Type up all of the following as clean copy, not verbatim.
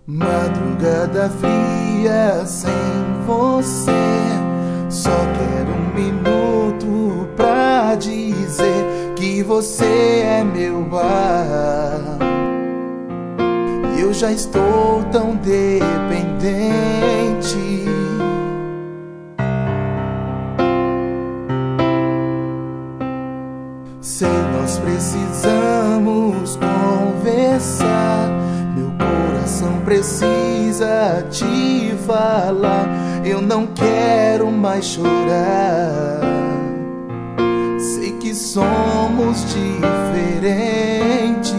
Madrugada fria sem você, só quero um minuto pra dizer que você é meu ar. Eu já estou tão dependente. Sei, nós precisamos conversar. Meu coração precisa te falar. Eu não quero mais chorar. Sei que somos diferentes.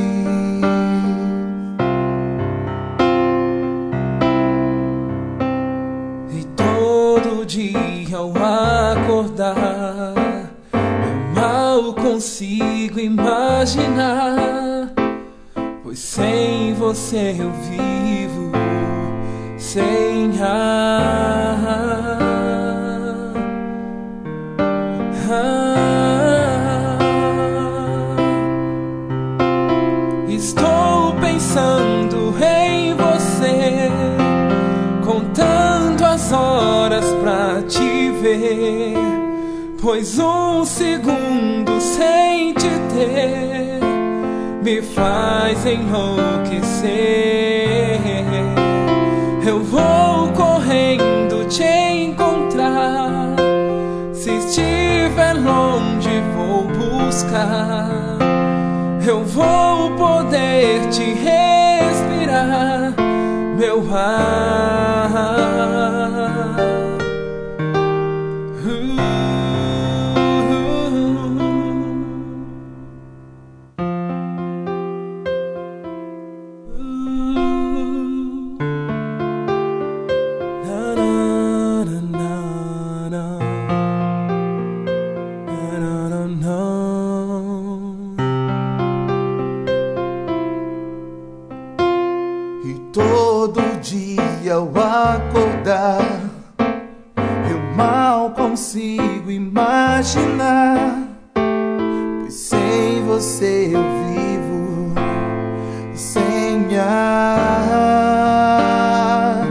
E todo dia ao acordar, eu mal consigo imaginar, pois sem você eu vivo sem ar. Estou pensando em você, contando as horas pra te ver, pois um segundo sem te ter me faz enlouquecer. Eu vou correndo te encontrar, se estiver longe vou buscar. Eu vou poder te respirar, meu ar. E todo dia ao acordar, eu mal consigo imaginar, pois sem você eu vivo sem ar.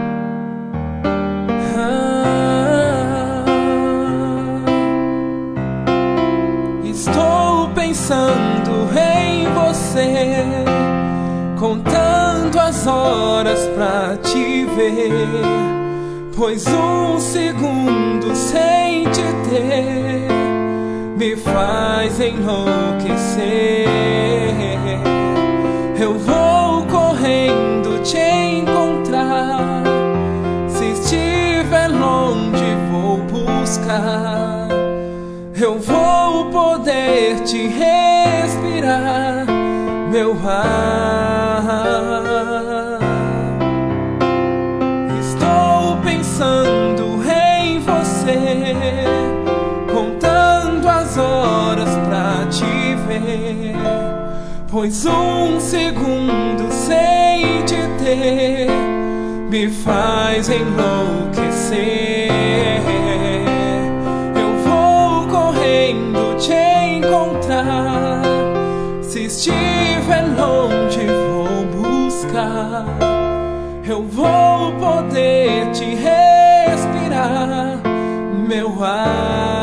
Estou pensando em você, contando as horas pra te ver, pois um segundo sem te ter me faz enlouquecer. Eu vou correndo te encontrar, se estiver longe vou buscar. Eu vou poder te respirar, meu ar. Estou pensando em você, contando as horas pra te ver, pois um segundo sem te ter me faz enlouquecer. Eu vou correndo te encontrar, se estiver longe vou buscar. Eu vou poder te respirar, meu ar.